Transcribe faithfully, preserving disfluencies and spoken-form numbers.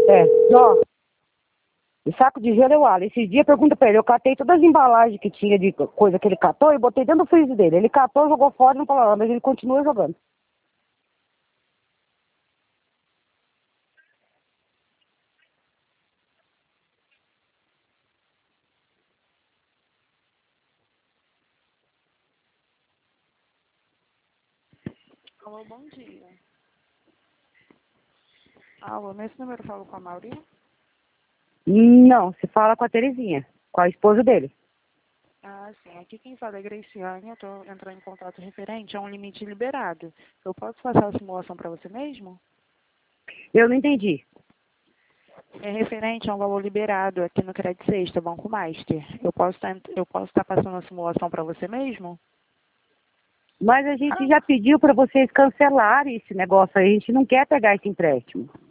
É, ó, o saco de gelo eu alho. Esses dias pergunta pra ele, eu catei todas as embalagens que tinha de coisa que ele catou e botei dentro do freezer dele. Ele catou, jogou fora e não falou nada, mas ele continua jogando. Alô, bom dia. Alô, nesse número eu falo com a Mauri? Não, se fala com a Terezinha, com a esposa dele. Ah, sim. Aqui quem fala é Graciane. Eu estou entrando em contato referente a um limite liberado. Eu posso passar a simulação para você mesmo? Eu não entendi. É referente a um valor liberado aqui no Credit Sexta, Banco Master. Eu posso estar, eu posso estar passando a simulação para você mesmo? Mas a gente já pediu para vocês cancelarem esse negócio aí, a gente não quer pegar esse empréstimo.